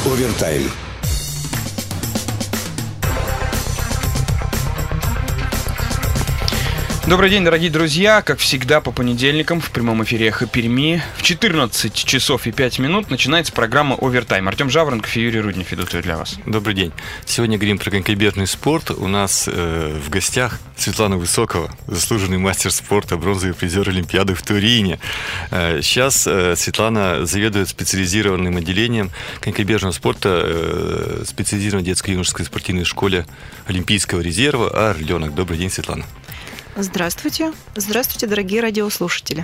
Овертайм. Добрый день, дорогие друзья. Как всегда, по понедельникам в прямом эфире «Эхо Перми» в 14 часов и 5 минут начинается программа «Овертайм». Артем Жаворонков и Юрий Руднев ведут ее для вас. Добрый день. Сегодня говорим про конькобежный спорт. У нас в гостях Светлана Высокова, заслуженный мастер спорта, бронзовый призер Олимпиады в Турине. Сейчас Светлана заведует специализированным отделением конькобежного спорта специализированной детско-юношеской спортивной школе Олимпийского резерва «Орленок». Добрый день, Светлана. Здравствуйте. Здравствуйте, дорогие радиослушатели.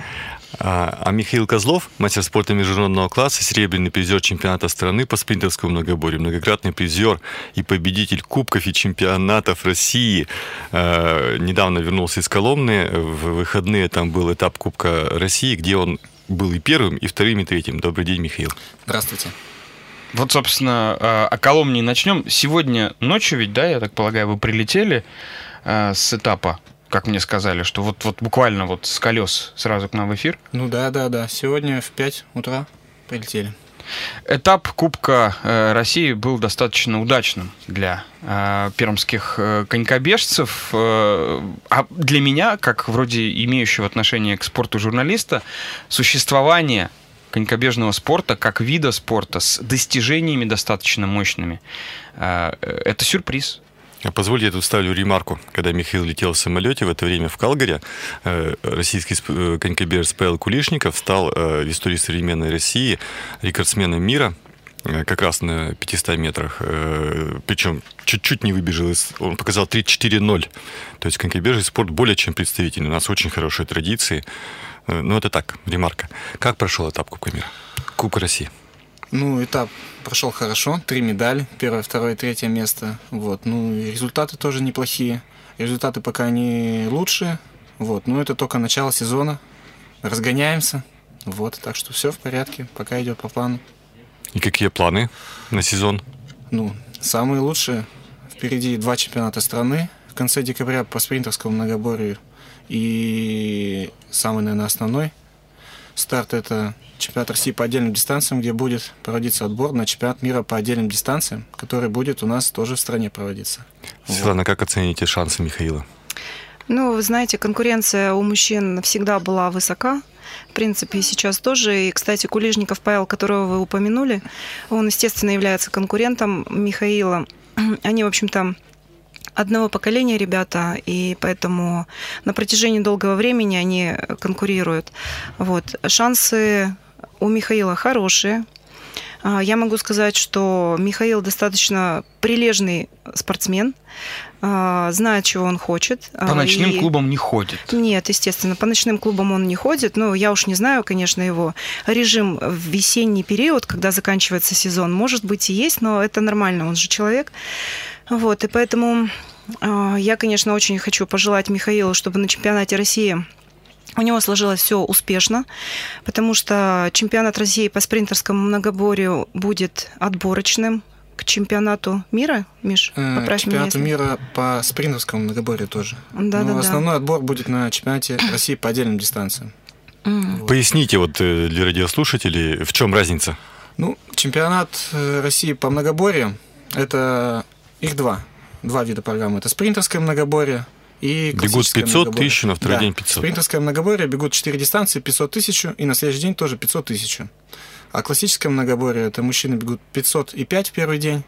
А Михаил Козлов, мастер спорта международного класса, серебряный призер чемпионата страны по спринтерскому многоборью, многократный призер и победитель кубков и чемпионатов России. Недавно вернулся из Коломны. В выходные там был этап Кубка России, где он был и первым, и вторым, и третьим. Добрый день, Михаил. Здравствуйте. Вот, собственно, о Коломне начнем. Сегодня ночью ведь, да, я так полагаю, вы прилетели с этапа, как мне сказали, что вот буквально вот с колес сразу к нам в эфир. Ну да. Сегодня в 5 утра прилетели. Этап Кубка России был достаточно удачным для пермских конькобежцев. А для меня, как вроде имеющего отношение к спорту журналиста, существование конькобежного спорта как вида спорта с достижениями достаточно мощными – это сюрприз. Позвольте, я тут вставлю ремарку. Когда Михаил летел в самолете, в это время в Калгари, российский конькобежец Павел Кулишников стал в истории современной России рекордсменом мира, как раз на 500 метрах. Причем чуть-чуть не выбежал, он показал 3:4:0. То есть конькобежный спорт более чем представительный. У нас очень хорошие традиции. Но это так, ремарка. Как прошел этап Кубка мира? Кубка России. Ну, этап прошел хорошо. 3 медали. 1, 2, 3 место. Вот. Ну, и результаты тоже неплохие. Результаты пока не лучшие. Вот. Но это только начало сезона. Разгоняемся. Вот. Так что все в порядке. Пока идет по плану. И какие планы на сезон? Ну, самые лучшие. Впереди 2 чемпионата страны. В конце декабря по спринтерскому многоборью. И самый, наверное, основной старт – это чемпионат России по отдельным дистанциям, где будет проводиться отбор на чемпионат мира по отдельным дистанциям, который будет у нас тоже в стране проводиться. Светлана, как оцените шансы Михаила? Ну, вы знаете, конкуренция у мужчин всегда была высока. В принципе, и сейчас тоже. И, кстати, Кулишников Павел, которого вы упомянули, он, естественно, является конкурентом Михаила. Они, в общем-то, одного поколения ребята, и поэтому на протяжении долгого времени они конкурируют. Вот. Шансы у Михаила хорошие. Я могу сказать, что Михаил достаточно прилежный спортсмен, знает, чего он хочет. По ночным клубам не ходит? Нет, естественно, по ночным клубам он не ходит. Но я уж не знаю, конечно, его режим в весенний период, когда заканчивается сезон, может быть и есть, но это нормально, он же человек. Вот, и поэтому я, конечно, очень хочу пожелать Михаилу, чтобы на чемпионате России у него сложилось все успешно, потому что чемпионат России по спринтерскому многоборью будет отборочным к чемпионату мира, Миш, поправь меня. Чемпионату мира по спринтерскому многоборью тоже. Да. Основной отбор будет на чемпионате России по отдельным дистанциям. Вот. Поясните вот для радиослушателей, в чем разница? Ну, чемпионат России по многоборью – это их два вида программы. Это спринтерское многоборье и классическое бегут 500 многоборье. тысяч, на второй день 500. Спринтерское многоборье бегут 4 дистанции, 500 тысяч, и на следующий день тоже 500 тысяч. А классическое многоборье – это мужчины бегут 500 и 5 в первый день,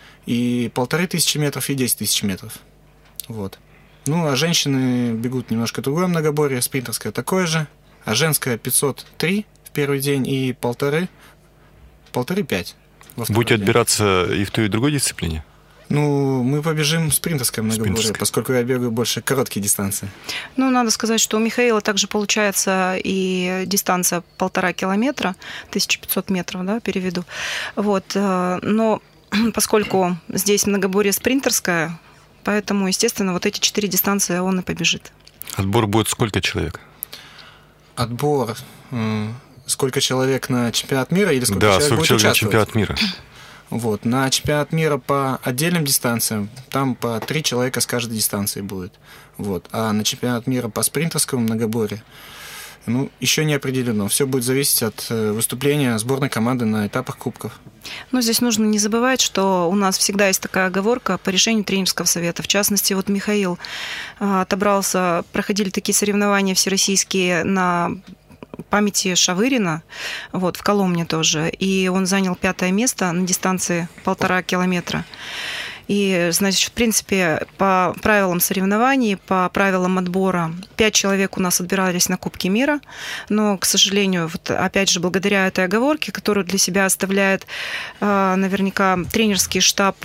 и 1500 метров, и 10 тысяч метров. Вот. Ну, а женщины бегут немножко другое многоборье, спринтерское такое же, а женское 503 в первый день и 1500-5 во второй Будете день. отбираться и в той, и в другой дисциплине? Ну, мы побежим спринтерское многоборье, поскольку я бегаю больше короткие дистанции. Ну, надо сказать, что у Михаила также получается и дистанция 1,5 километра, 1500 метров, да, переведу. Вот. Но поскольку здесь многоборье спринтерское, поэтому, естественно, вот эти 4 дистанции он и побежит. Отбор будет сколько человек? Отбор сколько человек на чемпионат мира или сколько человек сколько будет человек участвовать? на чемпионат мира. Вот. На чемпионат мира по отдельным дистанциям там по 3 человека с каждой дистанции будет. Вот. А на чемпионат мира по спринтерскому многоборью Ну, еще не определено. Все будет зависеть от выступления сборной команды на этапах кубков. Но здесь нужно не забывать, что у нас всегда есть такая оговорка по решению тренерского совета. В частности, вот Михаил отобрался, проходили такие соревнования всероссийские на памяти Шавырина, вот, в Коломне тоже, и он занял 5-е место на дистанции 1,5 километра. И, значит, в принципе, по правилам соревнований, по правилам отбора 5 человек у нас отбирались на Кубки мира, но, к сожалению, вот, опять же, благодаря этой оговорке, которую для себя оставляет наверняка тренерский штаб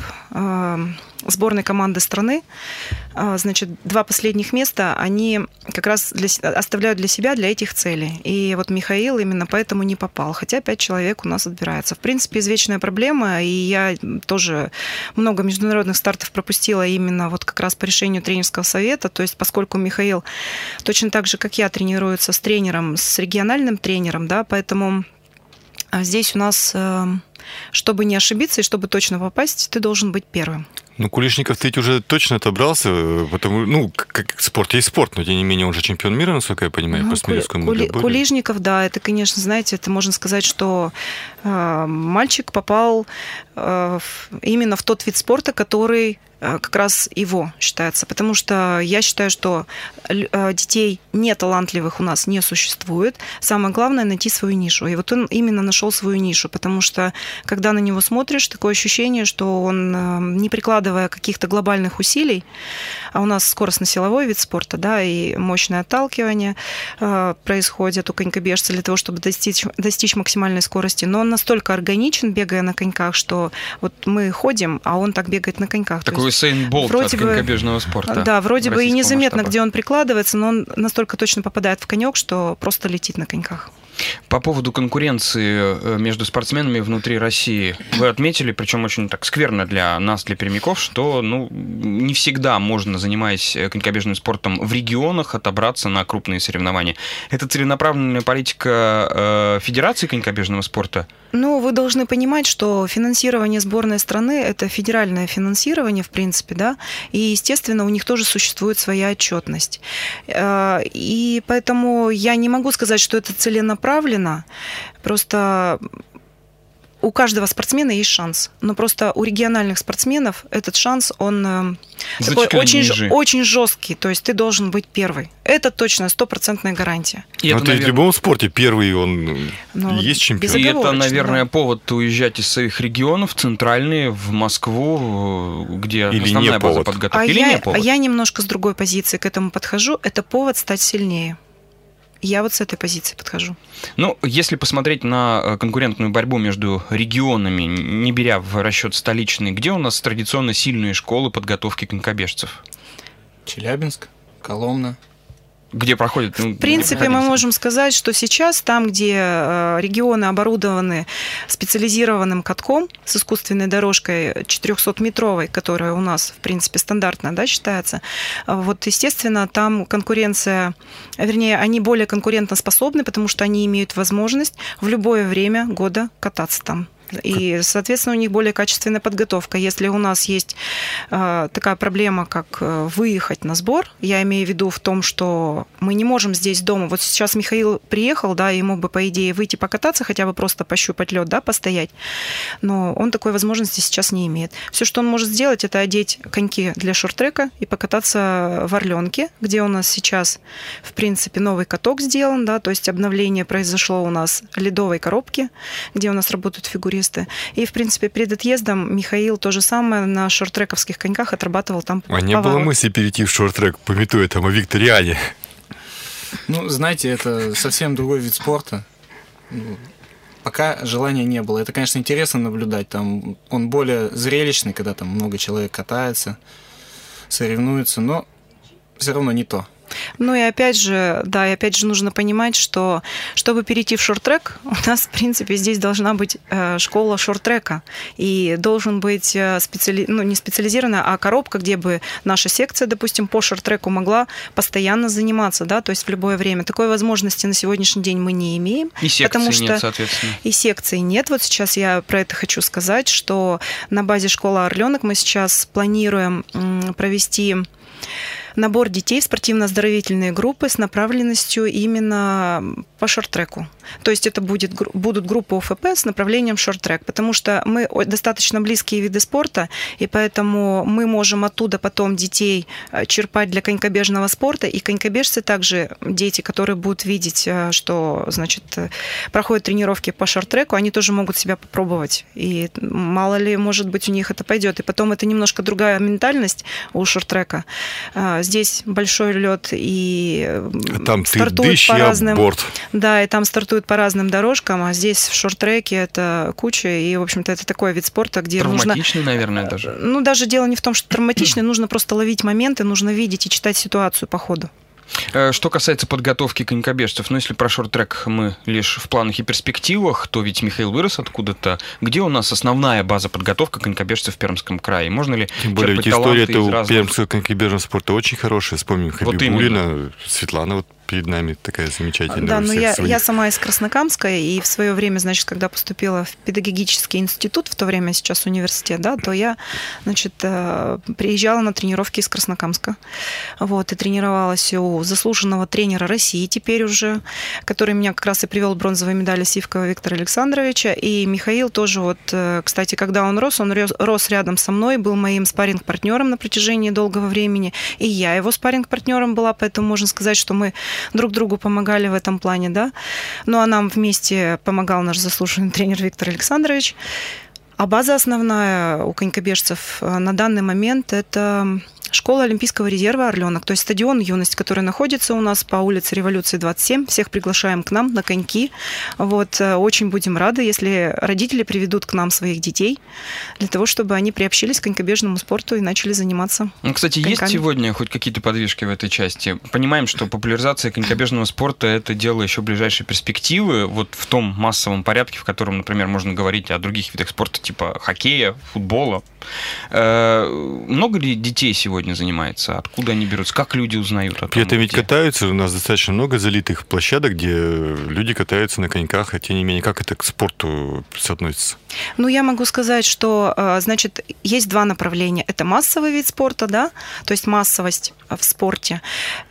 сборной команды страны, значит, 2 последних места они как раз оставляют для себя, для этих целей. И вот Михаил именно поэтому не попал, хотя 5 человек у нас отбирается. В принципе, извечная проблема, и я тоже много международных стартов пропустила именно вот как раз по решению тренерского совета, то есть поскольку Михаил точно так же, как я, тренируется с тренером, с региональным тренером, да, поэтому здесь у нас, чтобы не ошибиться и чтобы точно попасть, ты должен быть первым. Ну, Кулишников ты ведь уже точно отобрался, потому, ну, как спорт есть спорт, но тем не менее он же чемпион мира, насколько я понимаю, по смирительскому многоборью. Кулишников, да, это, конечно, знаете, это можно сказать, что мальчик попал именно в тот вид спорта, который как раз его считается, потому что я считаю, что детей неталантливых у нас не существует. Самое главное — найти свою нишу. И вот он именно нашел свою нишу, потому что, когда на него смотришь, такое ощущение, что он, не прикладывая каких-то глобальных усилий, а у нас скоростно-силовой вид спорта, да, и мощное отталкивание происходит у конькобежца для того, чтобы достичь максимальной скорости, но он настолько органичен, бегая на коньках, что вот мы ходим, а он так бегает на коньках. Такой Усейн Болт от конькобежного спорта. Да, вроде бы и незаметно, где он прикладывается, но он настолько точно попадает в конек, что просто летит на коньках. По поводу конкуренции между спортсменами внутри России вы отметили, причем очень так скверно для нас, для пермяков, что не всегда можно, занимаясь конькобежным спортом в регионах, отобраться на крупные соревнования. Это целенаправленная политика Федерации конькобежного спорта? Ну, вы должны понимать, что финансирование сборной страны – это федеральное финансирование, в принципе, да, и, естественно, у них тоже существует своя отчетность. И поэтому я не могу сказать, что это целенаправленно, просто у каждого спортсмена есть шанс, но просто у региональных спортсменов этот шанс, он такой очень жесткий, то есть ты должен быть первый. Это точно 100% гарантия. Но это в любом спорте первый, он есть чемпион. И это, наверное, повод уезжать из своих регионов, центральные, в Москву, где основная база подготовки. Я немножко с другой позиции к этому подхожу. Это повод стать сильнее. Я вот с этой позиции подхожу. Ну, если посмотреть на конкурентную борьбу между регионами, не беря в расчет столичные, где у нас традиционно сильные школы подготовки конькобежцев? Челябинск, Коломна. Где проходит? В принципе, мы можем сказать, что сейчас там, где регионы оборудованы специализированным катком с искусственной дорожкой 400-метровой, которая у нас, в принципе, стандартная, да, считается, вот, естественно, там конкуренция, вернее, они более конкурентоспособны, потому что они имеют возможность в любое время года кататься там. И, соответственно, у них более качественная подготовка. Если у нас есть такая проблема, как выехать на сбор, я имею в виду в том, что мы не можем здесь дома. Вот сейчас Михаил приехал, да, и мог бы, по идее, выйти покататься, хотя бы просто пощупать лед, да, постоять. Но он такой возможности сейчас не имеет. Все, что он может сделать, это одеть коньки для шорт-трека и покататься в Орленке, где у нас сейчас, в принципе, новый каток сделан, да, то есть обновление произошло у нас ледовой коробки, где у нас работают фигуристы. И, в принципе, перед отъездом Михаил то же самое на шорт-трековских коньках отрабатывал там поворот. А не было мысли перейти в шорт-трек, пометуя там о Викториане? Ну, знаете, это совсем другой вид спорта. Пока желания не было. Это, конечно, интересно наблюдать. Там он более зрелищный, когда там много человек катается, соревнуются, но все равно не то. Ну и опять же, да, и опять же нужно понимать, что чтобы перейти в шорт-трек, у нас, в принципе, здесь должна быть школа шорт-трека. И должен быть не специализированная, а коробка, где бы наша секция, допустим, по шорт-треку могла постоянно заниматься, да, то есть в любое время. Такой возможности на сегодняшний день мы не имеем. И секции нет, соответственно. И секции нет. Вот сейчас я про это хочу сказать, что на базе школы «Орленок» мы сейчас планируем провести набор детей в спортивно-оздоровительные группы с направленностью именно по шорт-треку. То есть это будут группы ОФП с направлением шорт-трек, потому что мы достаточно близкие виды спорта, и поэтому мы можем оттуда потом детей черпать для конькобежного спорта, и конькобежцы также, дети, которые будут видеть, что, значит, проходят тренировки по шорт-треку, они тоже могут себя попробовать, и мало ли, может быть, у них это пойдет. И потом это немножко другая ментальность у шорт-трека. Здесь большой лед, и там стартуют по разным... борт. Да, и там стартуют по разным дорожкам, а здесь в шорт-треке это куча, и, в общем-то, это такой вид спорта, где травматичный, нужно... наверное, даже. Ну, даже дело не в том, что травматичный, нужно просто ловить моменты, нужно видеть и читать ситуацию по ходу. Что касается подготовки конькобежцев, если про шорт-трек мы лишь в планах и перспективах, то ведь Михаил вырос откуда-то. Где у нас основная база подготовки конькобежцев в Пермском крае? Можно ли тем более, ведь история у пермского конькобежного спорта очень хорошая. Вспомним Хабибуллина, Светлана вот перед нами такая замечательная. Да, но я сама из Краснокамска, и в свое время, значит, когда поступила в педагогический институт, в то время сейчас университет, да, то я, значит, приезжала на тренировки из Краснокамска, вот, и тренировалась у заслуженного тренера России теперь уже, который меня как раз и привел бронзовые медали Сивкова Виктора Александровича, и Михаил тоже вот, кстати, когда он рос рядом со мной, был моим спарринг-партнером на протяжении долгого времени, и я его спарринг-партнером была, поэтому можно сказать, что мы друг другу помогали в этом плане, да. Ну, а нам вместе помогал наш заслуженный тренер Виктор Александрович. А база основная у конькобежцев на данный момент – это школа Олимпийского резерва «Орленок», то есть стадион «Юность», который находится у нас по улице Революции, 27. Всех приглашаем к нам на коньки. Вот, очень будем рады, если родители приведут к нам своих детей, для того, чтобы они приобщились к конькобежному спорту и начали заниматься. Ну, кстати, коньками. Есть сегодня хоть какие-то подвижки в этой части? Понимаем, что популяризация конькобежного спорта – это дело еще ближайшей перспективы, вот в том массовом порядке, в котором, например, можно говорить о других видах спорта, типа хоккея, футбола. Много ли детей сегодня занимается? Откуда они берутся? Как люди узнают о том? При этом ведь катаются, у нас достаточно много залитых площадок, где люди катаются на коньках, а тем не менее, как это к спорту соотносится? Ну, я могу сказать, что, значит, есть два направления. Это массовый вид спорта, да, то есть массовость в спорте,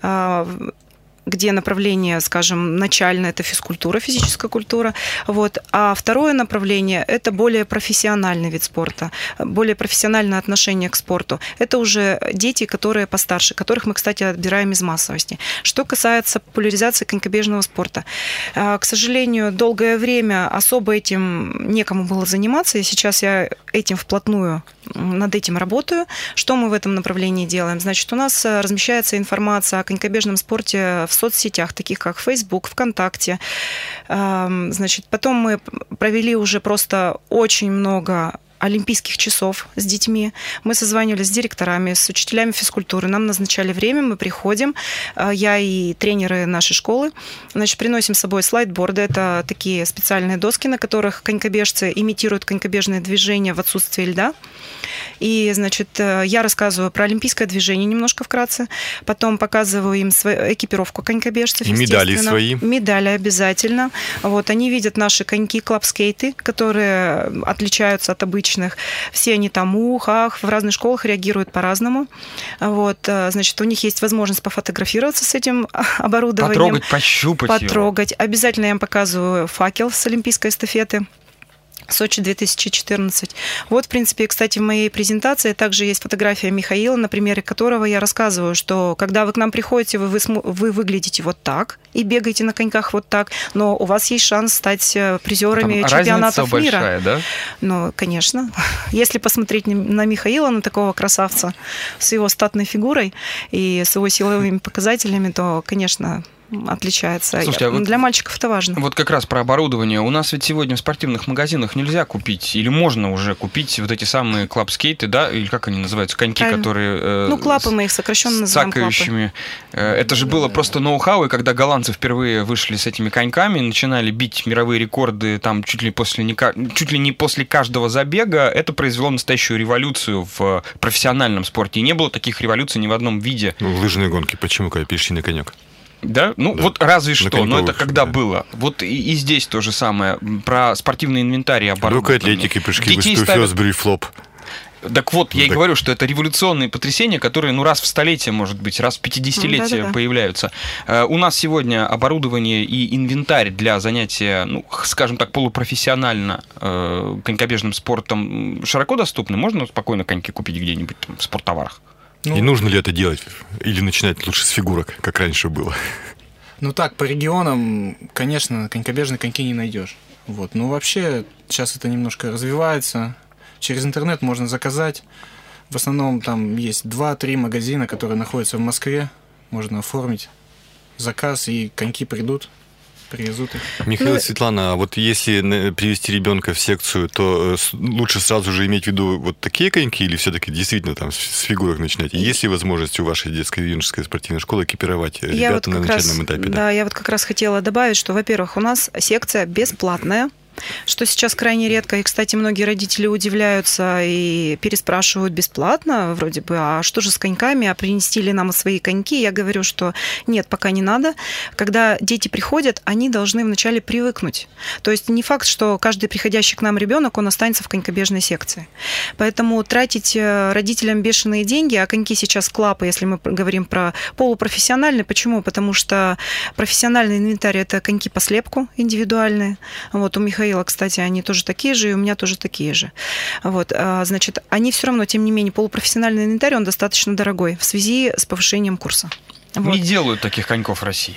где направление, скажем, начальное – это физкультура, физическая культура. Вот. А второе направление – это более профессиональный вид спорта, более профессиональное отношение к спорту. Это уже дети, которые постарше, которых мы, кстати, отбираем из массовости. Что касается популяризации конькобежного спорта. К сожалению, долгое время особо этим некому было заниматься, и сейчас я этим вплотную над этим работаю. Что мы в этом направлении делаем? Значит, у нас размещается информация о конькобежном спорте в соцсетях, таких как Facebook, ВКонтакте. Значит, потом мы провели уже просто очень много олимпийских часов с детьми. Мы созванивались с директорами, с учителями физкультуры. Нам назначали время, мы приходим. Я и тренеры нашей школы. Значит, приносим с собой слайдборды. Это такие специальные доски, на которых конькобежцы имитируют конькобежные движения в отсутствии льда. И, значит, я рассказываю про олимпийское движение немножко вкратце. Потом показываю им свою экипировку конькобежцев. И медали свои. Медали обязательно. Вот, они видят наши коньки, клабскейты, которые отличаются от обычных. Все они там в разных школах реагируют по-разному. Вот, значит, у них есть возможность пофотографироваться с этим оборудованием. Потрогать, пощупать Потрогать. Его. Обязательно я им показываю факел с олимпийской эстафеты. Сочи 2014. Вот, в принципе, кстати, в моей презентации также есть фотография Михаила, на примере которого я рассказываю, что когда вы к нам приходите, вы выглядите вот так и бегаете на коньках вот так, но у вас есть шанс стать призерами чемпионатов мира. Большая, да? Ну, конечно. Если посмотреть на Михаила, на такого красавца с его статной фигурой и с его силовыми показателями, то, конечно, отличается. Слушайте, для мальчиков это важно. Вот как раз про оборудование. У нас ведь сегодня в спортивных магазинах нельзя купить, или можно уже купить вот эти самые клабскейты, да, или как они называются, коньки, правильно. Которые... клапы мы их сокращенно называем, цакающими. Это же было просто ноу-хау, и когда голландцы впервые вышли с этими коньками, начинали бить мировые рекорды там чуть ли не после каждого забега, это произвело настоящую революцию в профессиональном спорте. И не было таких революций ни в одном виде. Лыжные гонки, почему, когда перешли на конек? Да? Ну, да. Вот разве что, но это когда было. Вот и здесь то же самое. Про спортивный инвентарь и оборудование. Легкой атлетики, прыжки в высоту, фёсбери, флоп. Так вот, я и говорю, что это революционные потрясения, которые, раз в столетие, может быть, раз в 50-летие появляются. У нас сегодня оборудование и инвентарь для занятия, скажем так, полупрофессионально конькобежным спортом широко доступны? Можно спокойно коньки купить где-нибудь в спорттоварах? И нужно ли это делать? Или начинать лучше с фигурок, как раньше было? Так, по регионам, конечно, конькобежные коньки не найдешь. Вообще, сейчас это немножко развивается. Через интернет можно заказать. В основном там есть 2-3 магазина, которые находятся в Москве. Можно оформить заказ, и коньки придут, привезут их. Михаил и Светлана, а вот если привести ребенка в секцию, то лучше сразу же иметь в виду вот такие коньки или все-таки действительно там с фигурок начинать? И есть ли возможность у вашей детской юношеской спортивной школы экипировать ребят на начальном этапе? Да, я как раз хотела добавить, что, во-первых, у нас секция бесплатная, что сейчас крайне редко. И, кстати, многие родители удивляются и переспрашивают бесплатно, вроде бы, а что же с коньками, а принести ли нам свои коньки? Я говорю, что нет, пока не надо. Когда дети приходят, они должны вначале привыкнуть. То есть не факт, что каждый приходящий к нам ребенок, он останется в конькобежной секции. Поэтому тратить родителям бешеные деньги, а коньки сейчас клапы, если мы говорим про полупрофессиональные. Почему? Потому что профессиональный инвентарь – это коньки по слепку индивидуальные. У Михаила, кстати, они тоже такие же, и у меня тоже такие же. Значит, они все равно, тем не менее, полупрофессиональный инвентарь, он достаточно дорогой в связи с повышением курса. Не делают таких коньков в России.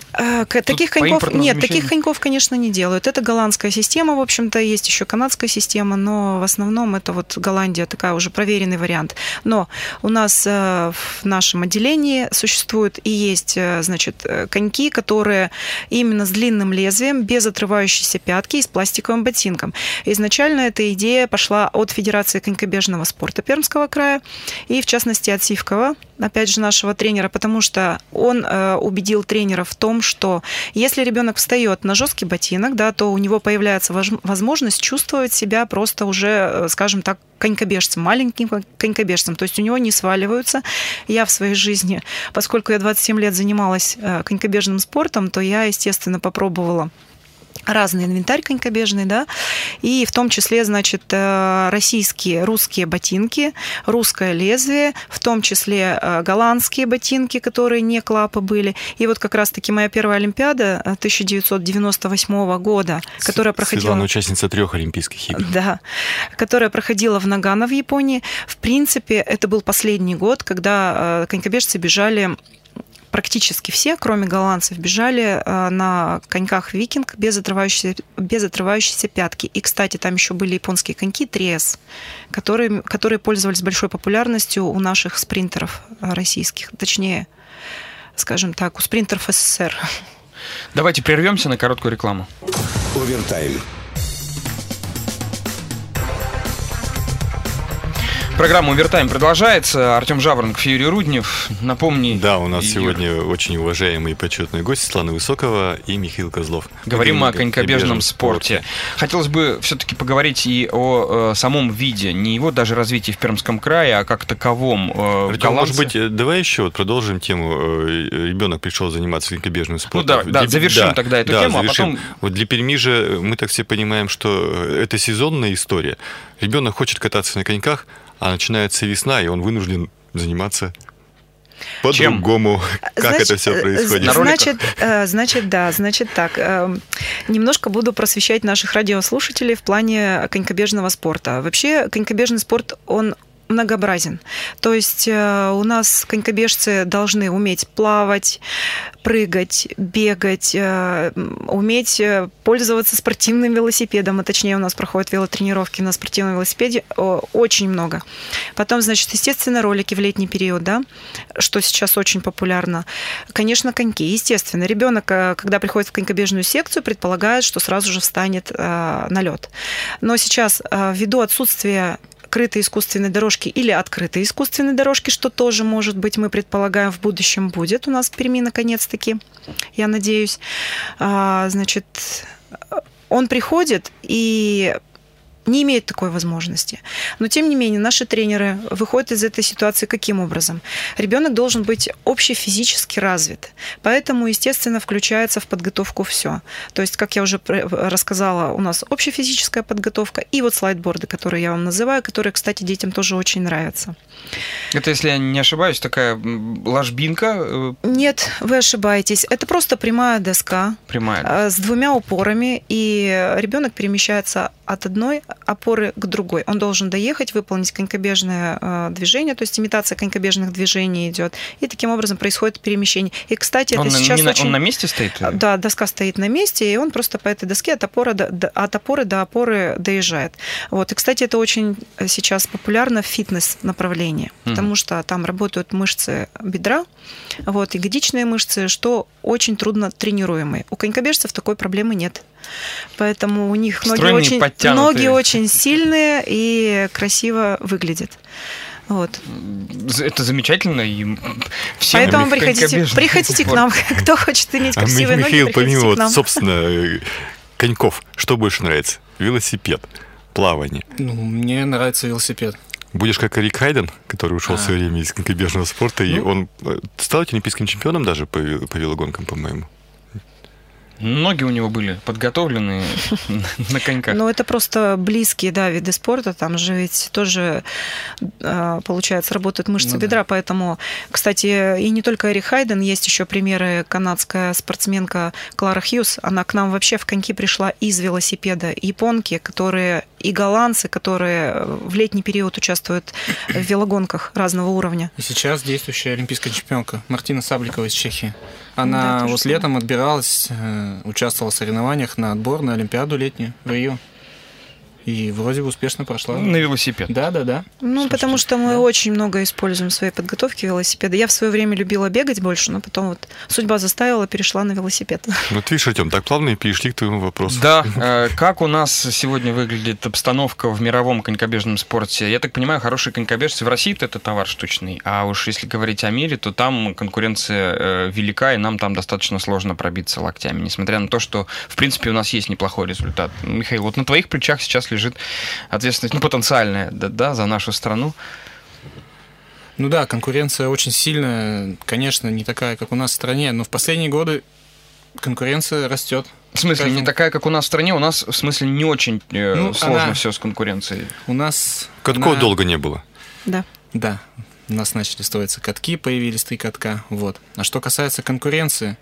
Таких коньков, конечно, не делают. Это голландская система, в общем-то, есть еще канадская система, но в основном это Голландия, такая уже проверенный вариант. Но у нас в нашем отделении существуют и есть, значит, коньки, которые именно с длинным лезвием, без отрывающейся пятки и с пластиковым ботинком. Изначально эта идея пошла от Федерации конькобежного спорта Пермского края и, в частности, от Сивкова, опять же, нашего тренера, потому что он убедил тренера в том, что если ребенок встает на жесткий ботинок, да, то у него появляется возможность чувствовать себя просто уже, скажем так, конькобежцем, маленьким конькобежцем. То есть у него не сваливаются. Я в своей жизни, поскольку я 27 лет занималась конькобежным спортом, то я, естественно, попробовала разный инвентарь конькобежный, да, и в том числе, значит, российские, русские ботинки, русское лезвие, в том числе голландские ботинки, которые не клапы были. И как раз-таки моя первая Олимпиада 1998 года, которая проходила... Светлана участница 3 Олимпийских игр. Да, которая проходила в Нагано в Японии. В принципе, это был последний год, когда конькобежцы бежали... Практически все, кроме голландцев, бежали на коньках викинг без отрывающейся пятки. И, кстати, там еще были японские коньки 3S, которые пользовались большой популярностью у наших спринтеров российских. Точнее, скажем так, у спринтеров СССР. Давайте прервемся на короткую рекламу. Овертайм. Программа «Овертайм» продолжается. Артем Жаворонков, Юрий Руднев. Напомни... Да, у нас сегодня очень уважаемый и почетный гость Светлана Высокова и Михаил Козлов. Говорим о конькобежном спорте. Хотелось бы все-таки поговорить и о самом виде, не его даже развитии в Пермском крае, а как таковом. Артем, может быть, давай еще продолжим тему. Ребенок пришел заниматься конькобежным спортом. Завершим тогда эту тему, завершим. А потом... Для Перми же мы так все понимаем, что это сезонная история. Ребенок хочет кататься на коньках, а начинается весна, и он вынужден заниматься по-другому. Как это все происходит? Значит так. Немножко буду просвещать наших радиослушателей в плане конькобежного спорта. Вообще, конькобежный спорт, он многообразен. То есть у нас конькобежцы должны уметь плавать, прыгать, бегать, уметь пользоваться спортивным велосипедом, а точнее у нас проходят велотренировки на спортивном велосипеде очень много. Потом, значит, естественно, ролики в летний период, да, что сейчас очень популярно. Конечно, коньки, естественно. Ребенок, когда приходит в конькобежную секцию, предполагает, что сразу же встанет на лед. Но сейчас, ввиду отсутствия открытой искусственной дорожки или открытой искусственной дорожки, что тоже, может быть, мы предполагаем, в будущем будет у нас в Перми, наконец-таки, я надеюсь. Значит, он приходит, и не имеет такой возможности. Но, тем не менее, наши тренеры выходят из этой ситуации каким образом? Ребенок должен быть общефизически развит. Поэтому, естественно, включается в подготовку все. То есть, как я уже рассказала, у нас общефизическая подготовка и вот слайдборды, которые я вам называю, которые, кстати, детям тоже очень нравятся. Это, если я не ошибаюсь, такая ложбинка? Нет, вы ошибаетесь. Это просто прямая доска с двумя упорами, и ребенок перемещается от одной опоры к другой. Он должен доехать, выполнить конькобежное движение, то есть имитация конькобежных движений идет, и таким образом происходит перемещение. И, кстати, это сейчас очень... Он на месте стоит? Да, доска стоит на месте, и он просто по этой доске от опоры до опоры доезжает. Вот. И, кстати, это очень сейчас популярно в фитнес-направлении, потому что там работают мышцы бедра, вот, ягодичные мышцы, что очень трудно тренируемые. У конькобежцев такой проблемы нет. Поэтому у них ноги очень сильные и красиво выглядят. Вот. Это замечательно. И поэтому приходите к нам. Кто хочет иметь красивые ноги, Михаил, приходите помимо к нам. собственно, коньков, что больше нравится? Велосипед, плавание? Мне нравится велосипед. Будешь как Рик Хайден, который ушел в свое время из конькобежного спорта, и он стал олимпийским чемпионом даже по велогонкам, по-моему. Ноги у него были подготовленные на коньках. Ну, это просто близкие, да, виды спорта. Там же ведь тоже, получается, работают мышцы бедра. Да. Поэтому, кстати, и не только Эрик Хайден, есть еще примеры. Канадская спортсменка Клара Хьюз, она к нам вообще в коньки пришла из велосипеда. Японки, которые и голландцы, которые в летний период участвуют в велогонках разного уровня. И сейчас действующая олимпийская чемпионка Мартина Сабликова из Чехии. Она вот летом отбиралась, участвовала в соревнованиях на отбор на Олимпиаду летнюю в Рио. И вроде бы успешно прошла. На велосипед. Да. Ну, потому что мы очень много используем в своей подготовке велосипеда. Я в свое время любила бегать больше, но потом вот судьба заставила, перешла на велосипед. Ну, ты видишь, Артем, так плавно и перешли к твоему вопросу. Да, как у нас сегодня выглядит обстановка в мировом конькобежном спорте? Я так понимаю, хорошие конькобежцы в России это товар штучный, а уж если говорить о мире, то там конкуренция велика, и нам там достаточно сложно пробиться локтями, несмотря на то, что, в принципе, у нас есть неплохой результат. Михаил, вот на твоих плечах сейчас лежит ответственность, потенциальная, да, за нашу страну. Ну да, конкуренция очень сильная, конечно, не такая, как у нас в стране, но в последние годы конкуренция растет. В смысле, не такая, как у нас в стране? У нас, в смысле, не очень сложно все с конкуренцией. У нас... Катков долго не было. Да. Да, у нас начали строиться катки, появились 3 катка, вот. А что касается конкуренции,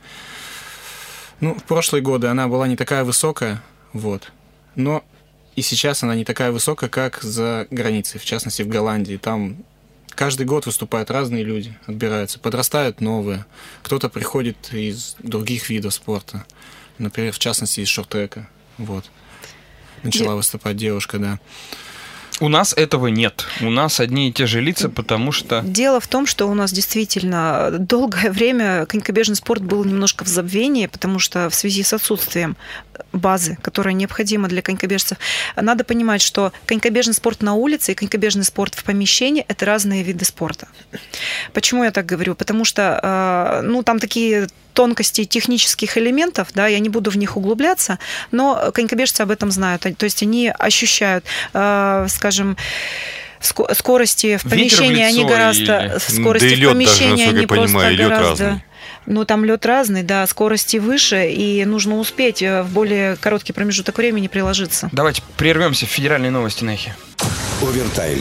в прошлые годы она была не такая высокая, вот, но и сейчас она не такая высокая, как за границей, в частности, в Голландии. Там каждый год выступают разные люди, отбираются, подрастают новые. Кто-то приходит из других видов спорта, например, в частности, из шорт-трека. Вот. Начала выступать девушка, да. У нас этого нет. У нас одни и те же лица, потому что... Дело в том, что у нас действительно долгое время конькобежный спорт был немножко в забвении, потому что в связи с отсутствием базы, которая необходима для конькобежцев, надо понимать, что конькобежный спорт на улице и конькобежный спорт в помещении – это разные виды спорта. Почему я так говорю? Потому что там такие тонкости технических элементов, да, я не буду в них углубляться, но конькобежцы об этом знают. То есть они ощущают, скажем, скорости в помещении, они гораздо... Скорости в помещении они просто гораздо... Там лед разный, да, скорости выше, и нужно успеть в более короткий промежуток времени приложиться. Давайте прервемся в федеральные новости на Эхе. Овертайм.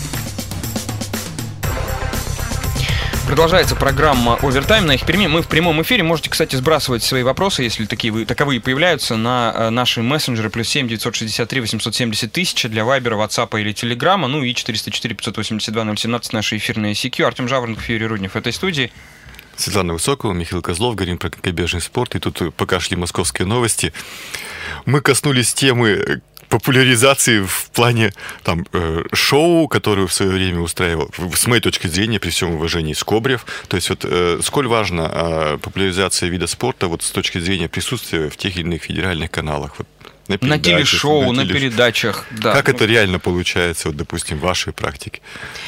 Продолжается программа «Овертайм» на Эхе Перми. Мы в прямом эфире. Можете, кстати, сбрасывать свои вопросы, если таковые появляются, на наши мессенджеры +7 963 870 000 для Вайбера, Ватсапа или Телеграма, и 404 582 017 наши эфирные ICQ. Артем Жаворонков, Юрий Руднев в этой студии. Светлана Высокова, Михаил Козлов, говорим про конькобежный спорт. И тут пока шли московские новости, мы коснулись темы популяризации в плане шоу, которое в свое время устраивал, с моей точки зрения, при всем уважении, Скобрев. То есть сколь важна популяризация вида спорта с точки зрения присутствия в тех или иных федеральных каналах. На телешоу, на передачах. Да. Как это реально получается, допустим, в вашей практике?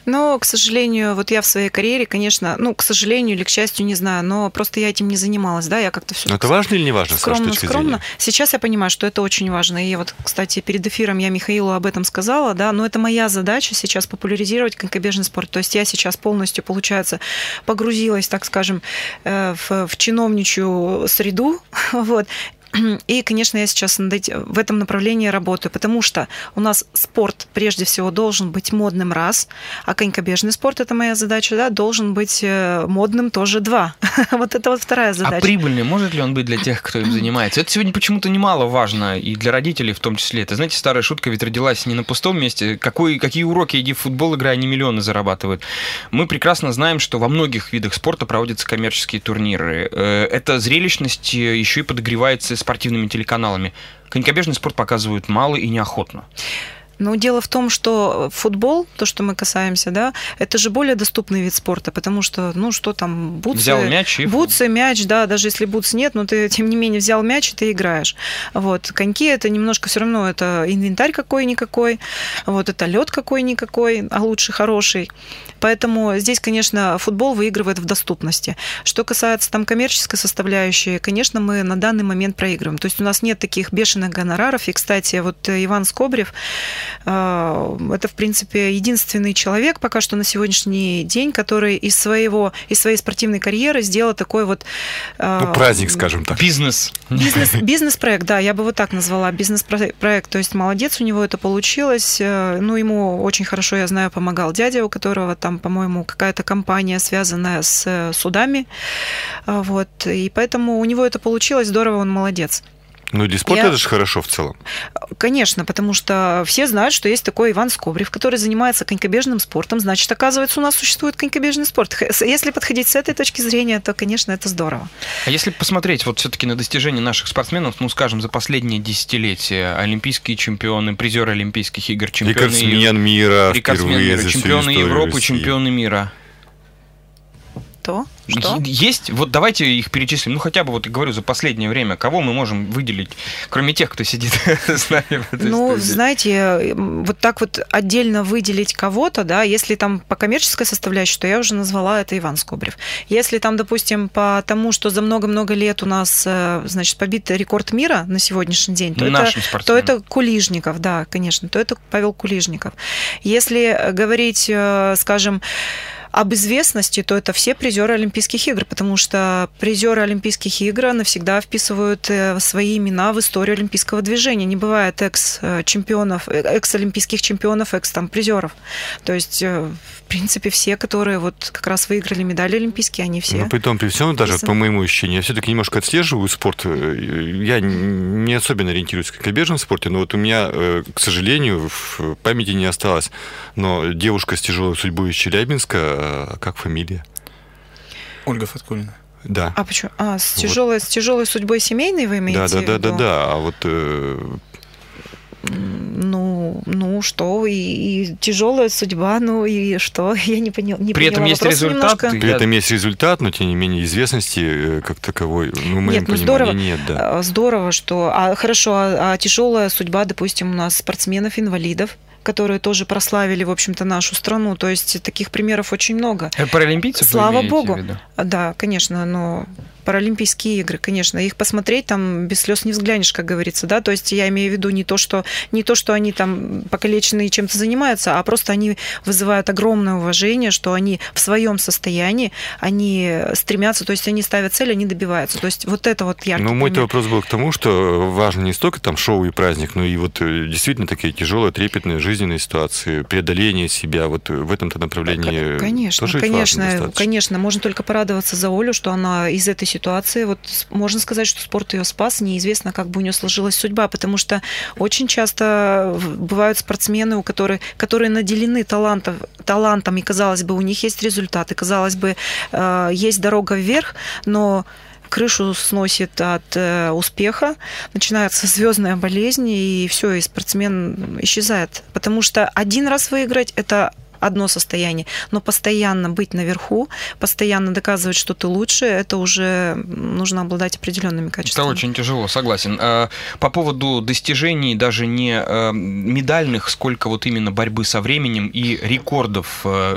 Но, к сожалению, вот я в своей карьере, конечно, к сожалению или к счастью, не знаю, но просто я этим не занималась, да, я как-то все. Но это важно или не важно, с вашей точки зрения? Сейчас я понимаю, что это очень важно. И вот, кстати, перед эфиром я Михаилу об этом сказала, да, но это моя задача сейчас популяризировать конькобежный спорт. То есть я сейчас полностью, получается, погрузилась, так скажем, в чиновничью среду, вот. И, конечно, я сейчас в этом направлении работаю, потому что у нас спорт, прежде всего, должен быть модным раз, а конькобежный спорт, это моя задача, да, должен быть модным тоже два. Вот это вот вторая задача. А прибыльный может ли он быть для тех, кто им занимается? Это сегодня почему-то немаловажно, и для родителей в том числе. Это, знаете, старая шутка ведь родилась не на пустом месте. Какие уроки, иди в футбол играй, они миллионы зарабатывают. Мы прекрасно знаем, что во многих видах спорта проводятся коммерческие турниры. Эта зрелищность еще и подогревается спортивными телеканалами. Конькобежный спорт показывают мало и неохотно. Но дело в том, что футбол, то, что мы касаемся, да, это же более доступный вид спорта, потому что, что там, бутсы... Взял мяч и... Бутсы, мяч, да, даже если бутс нет, но ты, тем не менее, взял мяч, и ты играешь. Вот. Коньки – это немножко все равно, это инвентарь какой-никакой, вот, это лед какой-никакой, а лучше хороший. Поэтому здесь, конечно, футбол выигрывает в доступности. Что касается там коммерческой составляющей, конечно, мы на данный момент проигрываем. То есть у нас нет таких бешеных гонораров. И, кстати, вот Иван Скобрев, это, в принципе, единственный человек пока что на сегодняшний день, который из своей спортивной карьеры сделал такой вот... праздник, скажем так. Бизнес-проект, да, я бы вот так назвала, бизнес-проект. То есть молодец, у него это получилось. Ему очень хорошо, я знаю, помогал дядя, у которого там, по-моему, какая-то компания, связанная с судами. Вот. И поэтому у него это получилось, здорово, он молодец. Ну, для спорта это же хорошо в целом. Конечно, потому что все знают, что есть такой Иван Скобрев, который занимается конькобежным спортом. Значит, оказывается, у нас существует конькобежный спорт. Если подходить с этой точки зрения, то, конечно, это здорово. А если посмотреть вот все-таки на достижения наших спортсменов, скажем, за последние десятилетия, олимпийские чемпионы, призеры Олимпийских игр, рекордсмен мира, чемпионы Европы, чемпионы мира. Что? Есть, вот давайте их перечислим, хотя бы, вот я говорю, за последнее время, кого мы можем выделить, кроме тех, кто сидит с нами в этой студии? Знаете, вот так вот отдельно выделить кого-то, да, если там по коммерческой составляющей, то я уже назвала, это Иван Скобрев. Если там, допустим, по тому, что за много-много лет у нас, значит, побит рекорд мира на сегодняшний день, то это Кулижников, да, конечно, то это Павел Кулижников. Если говорить, скажем, об известности, то это все призеры Олимпийских игр, потому что призеры Олимпийских игр навсегда вписывают свои имена в историю олимпийского движения. Не бывает экс-чемпионов, экс-олимпийских чемпионов, экс-призеров. То есть, в принципе, все, которые вот как раз выиграли медали олимпийские, они все... При всем, даже по моему ощущению, я все-таки немножко отслеживаю спорт. Я не особенно ориентируюсь в конькобежном спорте, но вот у меня, к сожалению, в памяти не осталось. Но девушка с тяжелой судьбой из Челябинска, как фамилия? Ольга Фаткулина. Да. А почему? С тяжелой судьбой семейной вы имеете в виду? Да. А вот... что? И тяжелая судьба, и что? Я не поняла. При этом есть результат. При этом есть результат, но тем не менее известности как таковой, в моем понимании, здорово, нет. Да. Здорово, что... Хорошо, тяжелая судьба, допустим, у нас спортсменов-инвалидов, которые тоже прославили, в общем-то, нашу страну. То есть таких примеров очень много. Паралимпийцев? Слава богу. Да, конечно, но Паралимпийские игры, конечно, их посмотреть там без слез не взглянешь, как говорится, да, то есть я имею в виду не то, что они там покалеченные чем-то занимаются, а просто они вызывают огромное уважение, что они в своем состоянии, они стремятся, то есть они ставят цель, они добиваются, то есть вот это вот яркий пример. Мой вопрос был к тому, что важно не столько там шоу и праздник, но и вот действительно такие тяжелые, трепетные жизненные ситуации, преодоление себя, вот в этом-то направлении Конечно, можно только порадоваться за Олю, что она из этой ситуации, вот можно сказать, что спорт ее спас, неизвестно, как бы у нее сложилась судьба, потому что очень часто бывают спортсмены, которые наделены талантом, и, казалось бы, у них есть результаты, казалось бы, есть дорога вверх, но крышу сносит от успеха, начинается звездная болезнь, и все, и спортсмен исчезает. Потому что один раз выиграть – это одно состояние, но постоянно быть наверху, постоянно доказывать, что ты лучше, это уже нужно обладать определенными качествами. Это очень тяжело, согласен. По поводу достижений даже не медальных, сколько вот именно борьбы со временем и рекордов.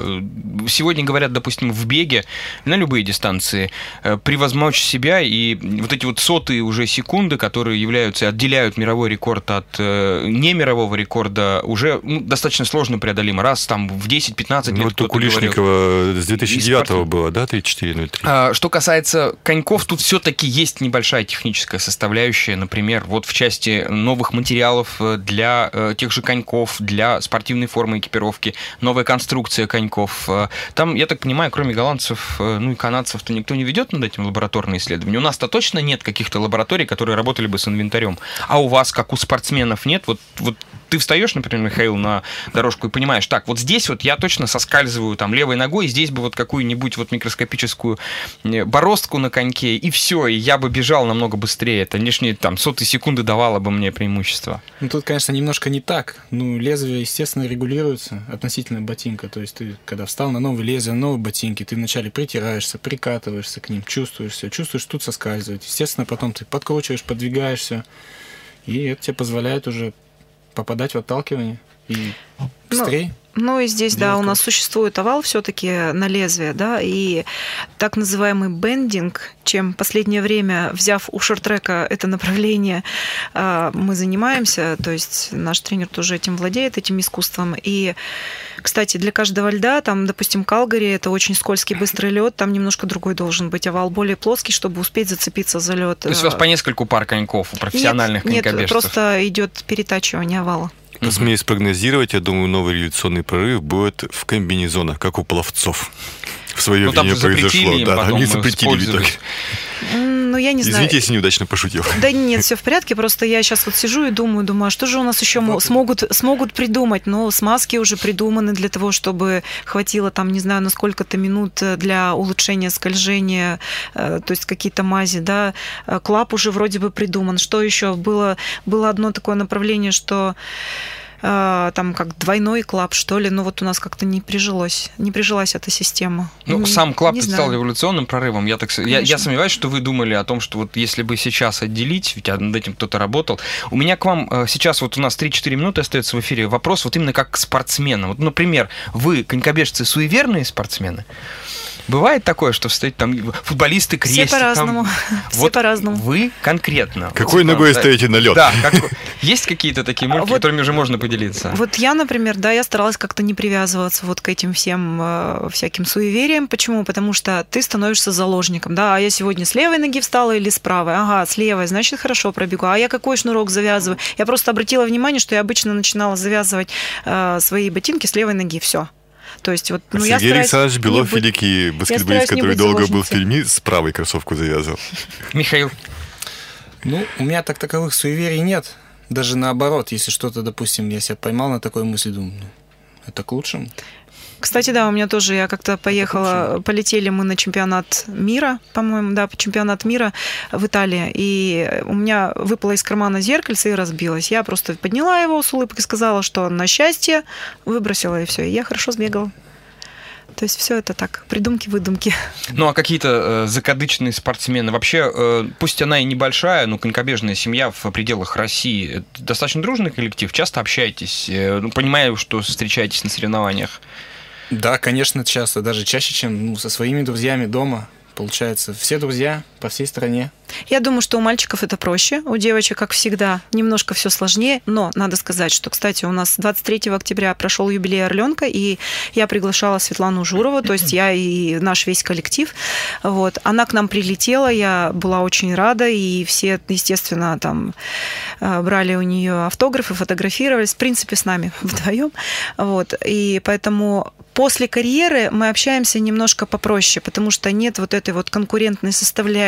Сегодня говорят, допустим, в беге на любые дистанции превозмочь себя, и вот эти вот сотые уже секунды, которые отделяют мировой рекорд от немирового рекорда, уже достаточно сложно преодолимо. Раз там в 10-15 лет кто-то у Кулишникова с 2009 было, да, 34.03? Что касается коньков, тут все-таки есть небольшая техническая составляющая. Например, вот в части новых материалов для тех же коньков, для спортивной формы экипировки, новая конструкция коньков. Там, я так понимаю, кроме голландцев, и канадцев-то никто не ведет над этим лабораторные исследования. У нас-то точно нет каких-то лабораторий, которые работали бы с инвентарем. А у вас, как у спортсменов, нет? Вот ты встаешь, например, Михаил, на дорожку и понимаешь, так, вот здесь вот я точно соскальзываю там левой ногой, здесь бы вот какую-нибудь вот микроскопическую бороздку на коньке, и все, и я бы бежал намного быстрее. Это лишние там сотые секунды давало бы мне преимущество. Тут, конечно, немножко не так. Лезвие, естественно, регулируется относительно ботинка. То есть ты, когда встал на новое лезвие, на новые ботинки, ты вначале притираешься, прикатываешься к ним, чувствуешь все, чувствуешь, тут соскальзывать. Естественно, потом ты подкручиваешь, подвигаешься, и это тебе позволяет уже попадать в отталкивание и быстрее. И здесь, да, у нас существует овал все-таки на лезвие, да, и так называемый бендинг, чем в последнее время, взяв у шорт-трека это направление, мы занимаемся, то есть наш тренер тоже этим владеет, этим искусством. И, кстати, для каждого льда, там, допустим, Калгари, это очень скользкий, быстрый лед, там немножко другой должен быть овал, более плоский, чтобы успеть зацепиться за лед. То есть у вас по нескольку пар коньков у профессиональных конькобежцев? Нет, просто идет перетачивание овала. Смею спрогнозировать, я думаю, новый революционный прорыв будет в комбинезонах, как у пловцов. В свое время произошло. Да, они запретили в итоге. Я не знаю. Извините, если неудачно пошутил. Да нет, все в порядке, просто я сейчас вот сижу и думаю, а что же у нас еще смогут придумать? Смазки уже придуманы для того, чтобы хватило там, не знаю, на сколько-то минут для улучшения скольжения, то есть какие-то мази, да. Клап уже вроде бы придуман. Что еще? Было одно такое направление, что там как двойной клап, что ли, вот у нас как-то не прижилась эта система. Сам клап стал революционным прорывом. Я сомневаюсь, что вы думали о том, что вот если бы сейчас отделить, ведь над этим кто-то работал. У меня к вам сейчас вот у нас 3-4 минуты остается в эфире вопрос вот именно как к спортсменам. Вот, например, вы, конькобежцы, суеверные спортсмены? Бывает такое, что стоит там футболисты крестят? Все по-разному. Все по-разному. Вы конкретно. Какой ногой стоите на лед? Да. Есть какие-то такие мульки, которыми уже можно поделиться? Вот я, например, я старалась как-то не привязываться вот к этим всем всяким суевериям. Почему? Потому что ты становишься заложником. Да, а я сегодня с левой ноги встала или с правой? Ага, с левой, значит, хорошо пробегу. А я какой шнурок завязываю? Я просто обратила внимание, что я обычно начинала завязывать свои ботинки с левой ноги. Все. То есть, Сергей Александрович Белов, великий баскетболист, который долго был в тюрьме, с правой кроссовку завязывал. Михаил? У меня таковых суеверий нет. Даже наоборот, если что-то, допустим, я себя поймал на такой мысли, думаю, это к лучшему. Кстати, да, у меня тоже, я как-то полетели мы на чемпионат мира, по-моему, да, чемпионат мира в Италии, и у меня выпало из кармана зеркальце и разбилось. Я просто подняла его с улыбкой, сказала, что на счастье, выбросила, и все, и я хорошо сбегала. То есть все это так, придумки-выдумки. А какие-то закадычные спортсмены? Вообще, пусть она и небольшая, но конькобежная семья в пределах России, это достаточно дружный коллектив, часто общаетесь, понимаю, что встречаетесь на соревнованиях. Да, конечно, часто, даже чаще, чем со своими друзьями дома. Получается, все друзья по всей стране. Я думаю, что у мальчиков это проще, у девочек, как всегда, немножко все сложнее, но надо сказать, что, кстати, у нас 23 октября прошел юбилей «Орленка», и я приглашала Светлану Журову, то есть я и наш весь коллектив. Она к нам прилетела, я была очень рада, и все, естественно, там брали у нее автографы, фотографировались, в принципе, с нами вдвоем. И поэтому после карьеры мы общаемся немножко попроще, потому что нет вот этой вот конкурентной составляющей,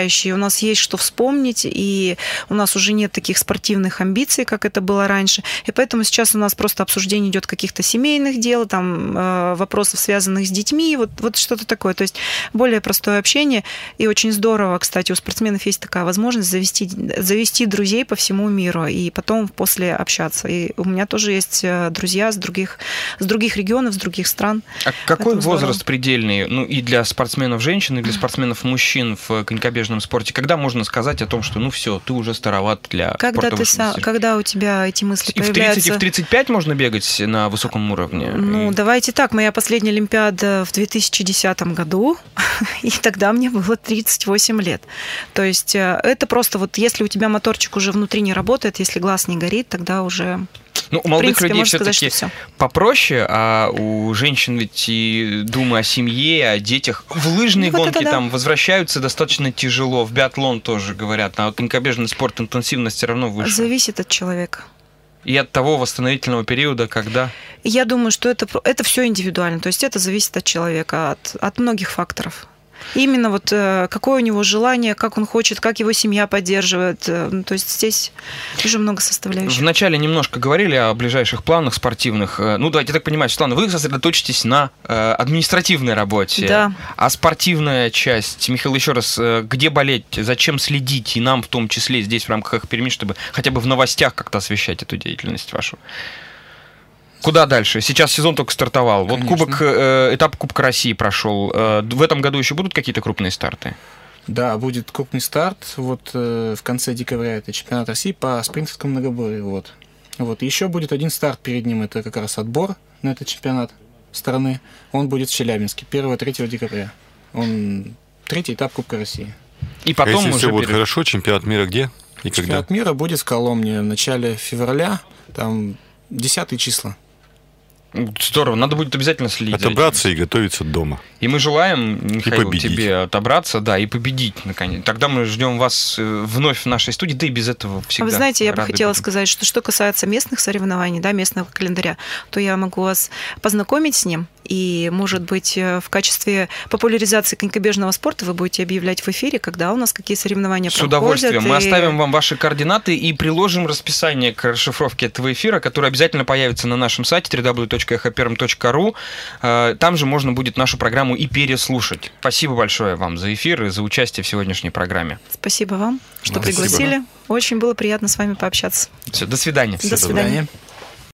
составляющей. У нас есть что вспомнить, и у нас уже нет таких спортивных амбиций, как это было раньше. И поэтому сейчас у нас просто обсуждение идет каких-то семейных дел, там, вопросов, связанных с детьми, вот что-то такое. То есть более простое общение. И очень здорово, кстати, у спортсменов есть такая возможность завести друзей по всему миру и потом после общаться. И у меня тоже есть друзья с других регионов, с других стран. А какой Поэтому возраст здорово. предельный, ну, и для спортсменов женщин, и для спортсменов мужчин в конькобежном спорте? Когда можно сказать о том, что, ну, все, ты уже староват для спорта высшего достижения? Когда у тебя эти мысли И в 30, появляются? и в 35 можно бегать на высоком уровне? Ну, давайте так. Моя последняя Олимпиада в 2010 году, и тогда мне было 38 лет. То есть это просто вот если у тебя моторчик уже внутри не работает, если глаз не горит, тогда уже... Ну, у молодых принципе, людей можно сказать, все-таки что попроще, а у женщин ведь и думы о семье, о детях. В лыжные Ну, вот гонки это да. там возвращаются достаточно тяжело, в биатлон тоже говорят, а конькобежный спорт интенсивность все равно выше. Зависит от человека. И от того восстановительного периода, когда... Я думаю, что это все индивидуально. То есть это зависит от человека, от многих факторов. Именно вот какое у него желание, как он хочет, как его семья поддерживает. То есть здесь уже много составляющих. Вначале немножко говорили о ближайших планах спортивных. Ну, давайте, я так понимаю, Светлана, вы сосредоточитесь на административной работе. Да. А спортивная часть, Михаил, еще раз, где болеть, зачем следить, и нам в том числе здесь в рамках «Эхо-Перми», чтобы хотя бы в новостях как-то освещать эту деятельность вашу? Куда дальше? Сейчас сезон только стартовал. Вот этап Кубка России прошел. В этом году еще будут какие-то крупные старты? Да, будет крупный старт. Вот в конце декабря это чемпионат России по спринтерскому многоборью. Вот. Еще будет один старт перед ним. Это как раз отбор на этот чемпионат страны. Он будет в Челябинске 1-3 декабря. Он третий этап Кубка России. И потом если уже все будет хорошо, чемпионат мира где и когда? Чемпионат мира будет в Коломне в начале февраля. Там 10 числа. Здорово, надо будет обязательно следить. Отобраться и готовиться дома. И мы желаем, Михаил, победить. тебе отобраться, да, и победить, наконец. Тогда мы ждем вас вновь в нашей студии, да и без этого всегда. Вы знаете, я бы рады хотела будем. сказать, что касается местных соревнований, да, местного календаря, то я могу вас познакомить с ним. И, может быть, в качестве популяризации конькобежного спорта вы будете объявлять в эфире, когда у нас какие соревнования проходят. С удовольствием. Мы оставим вам ваши координаты и приложим расписание к расшифровке этого эфира, который обязательно появится на нашем сайте www.echoperm.ru. Там же можно будет нашу программу и переслушать. Спасибо большое вам за эфир и за участие в сегодняшней программе. Спасибо вам, что Спасибо. пригласили. Очень было приятно с вами пообщаться. Все, до свидания. До свидания.